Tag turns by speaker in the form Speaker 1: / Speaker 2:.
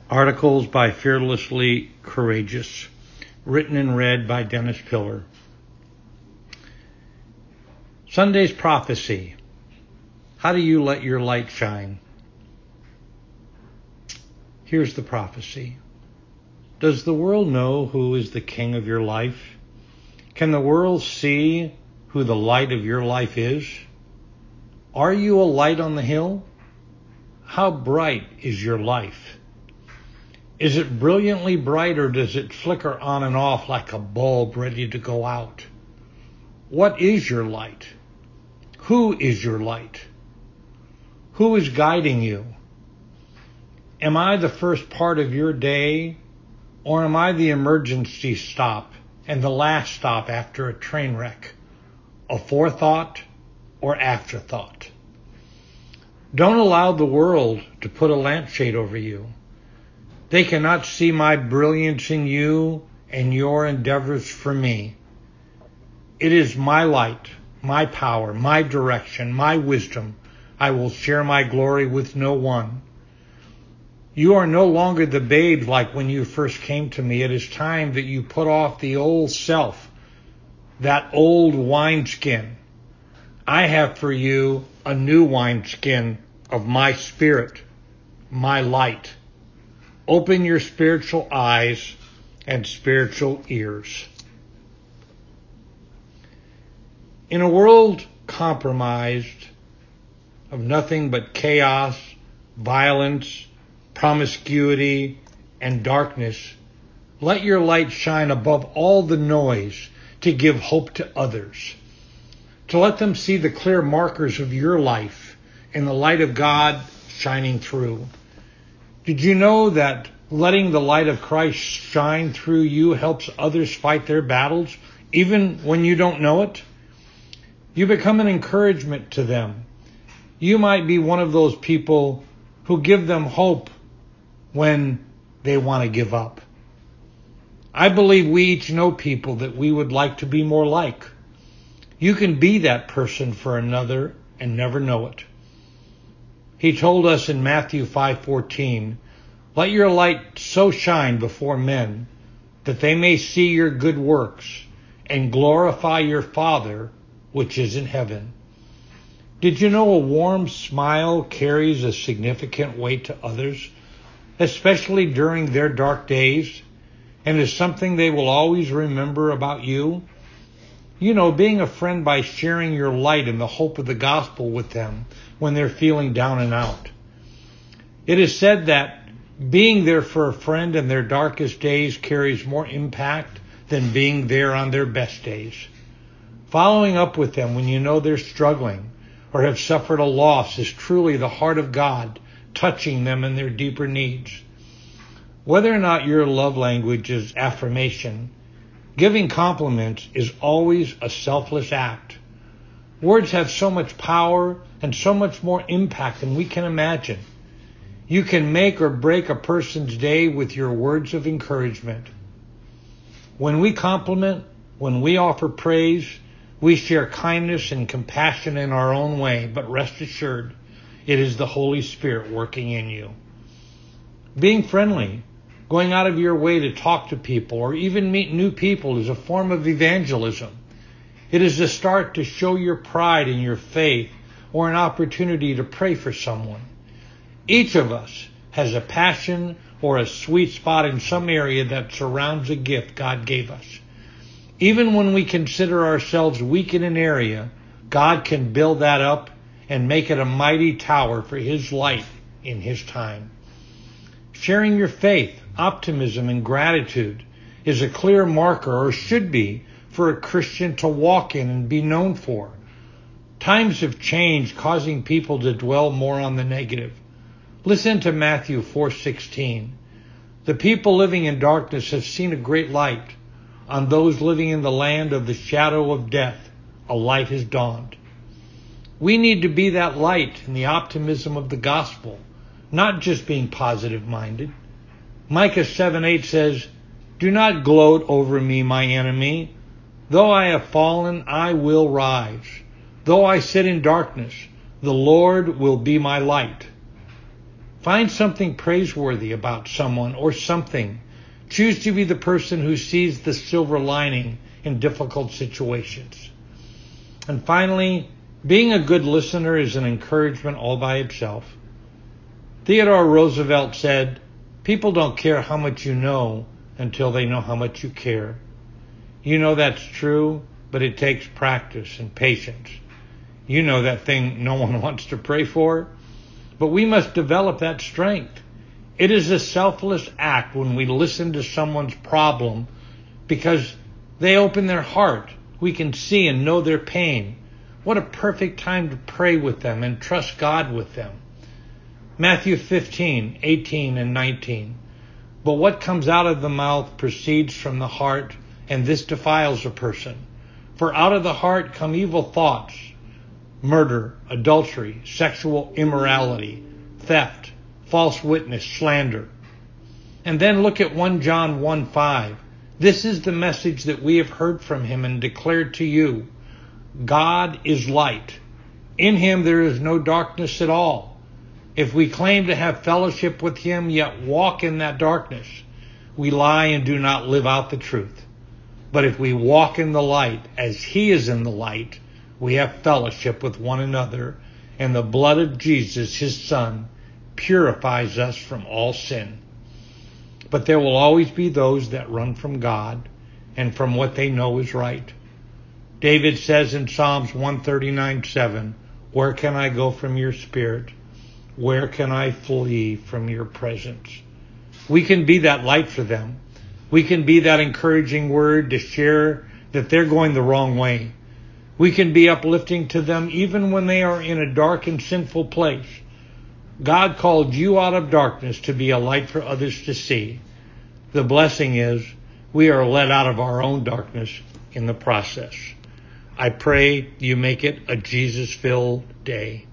Speaker 1: Articles by Fearlessly Courageous. Written and read by Dennis Pillar. Sunday's Prophecy. How do you let your light shine? Here's the prophecy. Does the world know who is the king of your life? Can the world see who the light of your life is? Are you a light on the hill? How bright is your life? Is it brilliantly bright, or does it flicker on and off like a bulb ready to go out? What is your light? Who is your light? Who is guiding you? Am I the first part of your day, or am I the emergency stop and the last stop after a train wreck? A forethought or afterthought? Don't allow the world to put a lampshade over you. They cannot see my brilliance in you and your endeavors for me. It is my light, my power, my direction, my wisdom. I will share my glory with no one. You are no longer the babe like when you first came to me. It is time that you put off the old self, that old wineskin. I have for you a new wineskin of my spirit, my light. Open your spiritual eyes and spiritual ears. In a world compromised of nothing but chaos, violence, promiscuity, and darkness, let your light shine above all the noise to give hope to others, to let them see the clear markers of your life and the light of God shining through. Did you know that letting the light of Christ shine through you helps others fight their battles, even when you don't know it? You become an encouragement to them. You might be one of those people who give them hope when they want to give up. I believe we each know people that we would like to be more like. You can be that person for another and never know it. He told us in Matthew 5:14, let your light so shine before men that they may see your good works and glorify your Father which is in heaven. Did you know a warm smile carries a significant weight to others, especially during their dark days, and is something they will always remember about you? You know, being a friend by sharing your light and the hope of the gospel with them when they're feeling down and out. It is said that being there for a friend in their darkest days carries more impact than being there on their best days. Following up with them when you know they're struggling or have suffered a loss is truly the heart of God touching them in their deeper needs. Whether or not your love language is affirmation, giving compliments is always a selfless act. Words have so much power and so much more impact than we can imagine. You can make or break a person's day with your words of encouragement. When we compliment, when we offer praise, we share kindness and compassion in our own way, but rest assured, it is the Holy Spirit working in you. Being friendly, going out of your way to talk to people or even meet new people is a form of evangelism. It is a start to show your pride in your faith or an opportunity to pray for someone. Each of us has a passion or a sweet spot in some area that surrounds a gift God gave us. Even when we consider ourselves weak in an area, God can build that up and make it a mighty tower for His light in His time. Sharing your faith, optimism, and gratitude is a clear marker, or should be, for a Christian to walk in and be known for. Times have changed, causing people to dwell more on the negative. Listen to Matthew 4:16. The people living in darkness have seen a great light. On those living in the land of the shadow of death, a light has dawned. We need to be that light in the optimism of the gospel, not just being positive-minded. Micah 7:8 says, do not gloat over me, my enemy. Though I have fallen, I will rise. Though I sit in darkness, the Lord will be my light. Find something praiseworthy about someone or something. Choose to be the person who sees the silver lining in difficult situations. And finally, being a good listener is an encouragement all by itself. Theodore Roosevelt said, "People don't care how much you know until they know how much you care." You know that's true, but it takes practice and patience. You know that thing no one wants to pray for, but we must develop that strength. It is a selfless act when we listen to someone's problem because they open their heart. We can see and know their pain. What a perfect time to pray with them and trust God with them. Matthew 15:18 and 19. But what comes out of the mouth proceeds from the heart, and this defiles a person. For out of the heart come evil thoughts, murder, adultery, sexual immorality, theft, false witness, slander. And then look at 1 John 1:5. This is the message that we have heard from him and declared to you. God is light. In him there is no darkness at all. If we claim to have fellowship with him, yet walk in that darkness, we lie and do not live out the truth. But if we walk in the light, as he is in the light, we have fellowship with one another, and the blood of Jesus, his Son, purifies us from all sin. But there will always be those that run from God and from what they know is right. David says in Psalms 139:7, "Where can I go from your spirit? Where can I flee from your presence?" We can be that light for them. We can be that encouraging word to share that they're going the wrong way. We can be uplifting to them even when they are in a dark and sinful place. God called you out of darkness to be a light for others to see. The blessing is we are let out of our own darkness in the process. I pray you make it a Jesus-filled day.